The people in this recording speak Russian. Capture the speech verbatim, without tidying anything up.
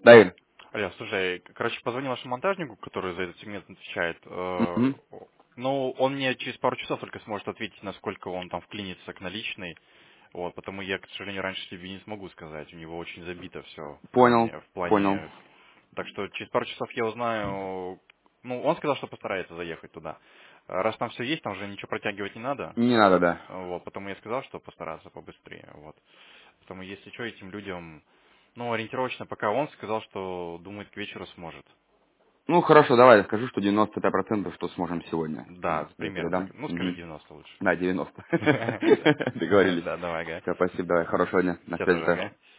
Да, Игорь. Алло, слушай, короче, позвонил нашему монтажнику, который за этот сегмент отвечает. э, Мгм. Ну, он мне через пару часов только сможет ответить, насколько он там вклинится к наличной. Вот, потому я, к сожалению, раньше тебе не смогу сказать. У него очень забито все в Понял, плане, в понял. плане. Так что через пару часов я узнаю. Ну, он сказал, что постарается заехать туда. Раз там все есть, там уже ничего протягивать не надо. Не надо, да. Вот, потому я сказал, что постараться побыстрее. Вот. Потому если что, этим людям, ну, ориентировочно, пока он сказал, что думает к вечеру сможет. Ну, хорошо, давай я скажу, что девяносто пять процентов, что сможем сегодня. Да, Вот, я примерно передам. так. Ну, скажи Мгм. девяносто лучше. Да, девяносто. Да, Договорились. да, давай, ага. Все, спасибо, давай, хорошего дня. На Все связи, тоже, да. ага.